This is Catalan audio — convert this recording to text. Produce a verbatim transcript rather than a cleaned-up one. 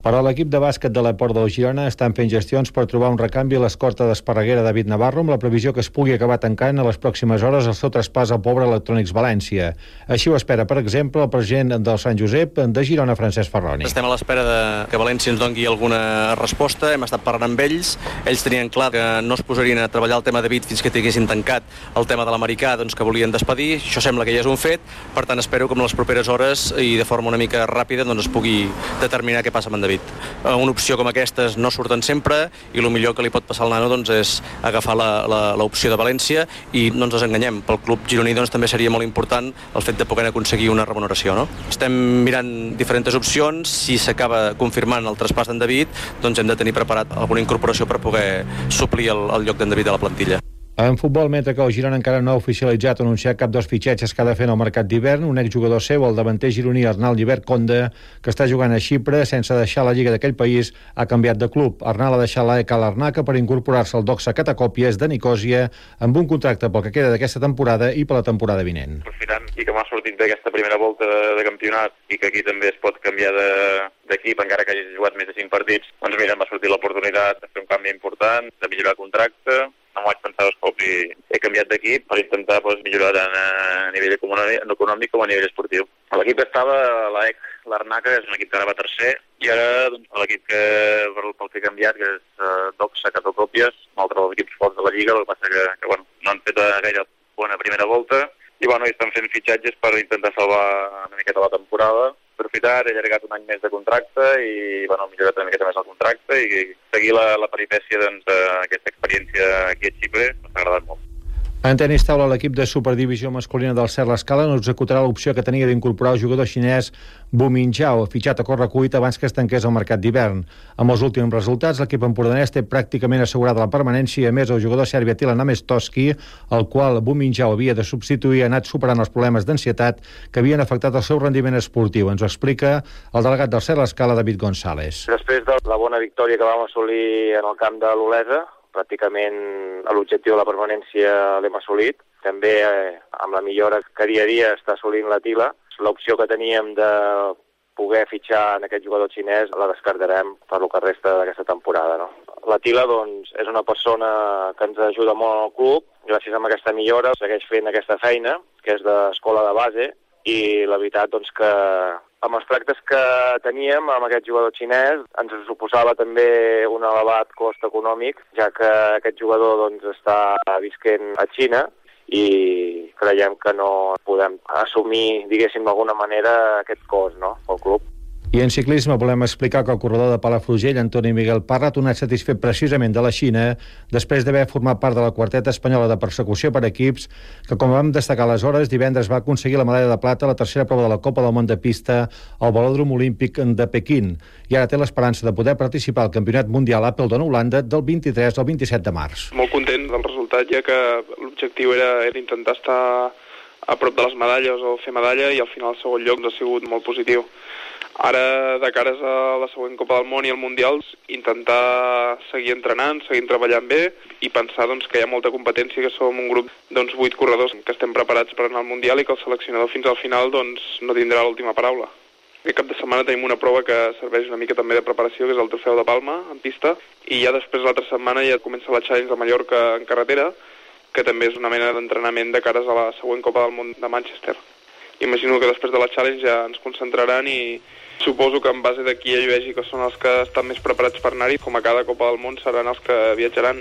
Però l'equip de bàsquet de la Port del Girona estan fent gestions per trobar un recanvi a l'escorta d'Esparreguera David Navarro, amb la previsió que es pugui acabar tancant a les pròximes hores el seu traspàs al Pobre Electrònics València. Així ho espera, per exemple, el president del Sant Josep de Girona, Francesc Ferroni. Estem a l'espera de que València ens doni alguna resposta. Hem estat parlant amb ells. Ells tenien clar que no es posarien a treballar el tema David fins que tinguessin tancat el tema de l'americà, doncs que volien despedir. Això sembla que ja és un fet. Per tant, espero que en les properes hores i de forma una mica ràpida doncs es pugui determinar què passa amb en David. Una opció com aquestes no surten sempre i el millor que li pot passar al nano doncs, és agafar l'opció de València i no ens desenganyem. Pel club gironí doncs, també seria molt important el fet de poder aconseguir una remuneració. No? Estem mirant diferents opcions. Si s'acaba confirmant el traspàs d'en David, doncs hem de tenir preparat alguna incorporació per poder suplir el, el lloc d'en David a la plantilla. En futbol, mentre que el Girona encara no ha oficialitzat o anunciat cap dels fitxatges que ha de fer en el mercat d'hivern, un exjugador seu, el davanter gironí Arnal Llibert Conde, que està jugant a Xipre sense deixar la lliga d'aquell país, ha canviat de club. Arnal ha deixat l'A E K Larnaca per incorporar-se al Doxa Catacòpies de Nicòsia amb un contracte pel que queda d'aquesta temporada i per la temporada vinent. Aprofitant i que m'ha sortit bé aquesta primera volta de, de campionat i que aquí també es pot canviar de d'equip, encara que hagi jugat més de cinc partits, doncs mira, em va sortir l'oportunitat de fer un canvi important, de millorar el contracte. No m'ho vaig pensar dos cops i he canviat d'equip per intentar doncs, millorar tant a nivell econòmic com a nivell esportiu. L'equip estava a l'A E C Larnaca, és un equip que ara va tercer, i ara doncs, l'equip que, pel que he canviat, que és uh, Doxa Catacòpies, un altre dels equips forts de la Lliga, el que passa que, que bueno, no han fet gaire bona primera volta, i bueno, i estan fent fitxatges per intentar salvar una miqueta la temporada. Aprofitar, he allargat un any més de contracte i bueno, millorat una miqueta més el contracte i seguir la, la peripècia doncs, d'aquesta experiència aquí a Xipre m'ha agradat molt. En tenis taula, l'equip de superdivisió masculina del Cert l'Escala no executarà l'opció que tenia d'incorporar el jugador xinès Bu Mingjao, fitxat a correcuita abans que es tanqués el mercat d'hivern. Amb els últims resultats, l'equip empordanès té pràcticament assegurada la permanència i, a més, el jugador serbi Attila Namestoski, el qual Bu Mingjao havia de substituir, ha anat superant els problemes d'ansietat que havien afectat el seu rendiment esportiu. Ens ho explica el delegat del Cert l'Escala, David González. Després de la bona victòria que vam assolir en el camp de l'Olesa, pràcticament l'objectiu de la permanència l'hem assolit. També eh, amb la millora que dia a dia està assolint l'Atila, l'opció que teníem de poder fitxar en aquest jugador xinès la descartarem per lo que resta d'aquesta temporada. No? L'Atila doncs, és una persona que ens ajuda molt al club, gràcies a aquesta millora segueix fent aquesta feina, que és d'escola de base, i la veritat doncs, que amb els tractes que teníem amb aquest jugador xinès ens suposava també un elevat cost econòmic, ja que aquest jugador doncs, està visquent a Xina i creiem que no podem assumir, diguéssim, d'alguna manera aquest cost, no?, pel club. I en ciclisme volem explicar que el corredor de Palafrugell, Antoni Miguel Parra, ha tornat satisfet precisament de la Xina després d'haver format part de la quarteta espanyola de persecució per equips que, com vam destacar aleshores, divendres va aconseguir la medalla de plata a la tercera prova de la Copa del Món de Pista al Velòdrom Olímpic de Pequín i ara té l'esperança de poder participar al Campionat Mundial Appleton Holanda del vint-i-tres al vint-i-set de març. Molt content del resultat, ja que l'objectiu era, era intentar estar a prop de les medalles o fer medalla i al final el segon lloc ha sigut molt positiu. Ara, de cares a la següent Copa del Món i al Mundial, intentar seguir entrenant, seguir treballant bé i pensar doncs, que hi ha molta competència, que som un grup doncs, vuit corredors que estem preparats per anar al Mundial i que el seleccionador fins al final doncs, no tindrà l'última paraula. Aquest cap de setmana tenim una prova que serveix una mica també de preparació, que és el Trofeu de Palma, en pista, i ja després l'altra setmana ja comença la Challenge de Mallorca en carretera, que també és una mena d'entrenament de cares a la següent Copa del Món de Manchester. Imagino que després de la Challenge ja ens concentraran i suposo que en base d'aquí ell vegi que són els que estan més preparats per anar-hi, com a cada Copa del Món seran els que viatjaran.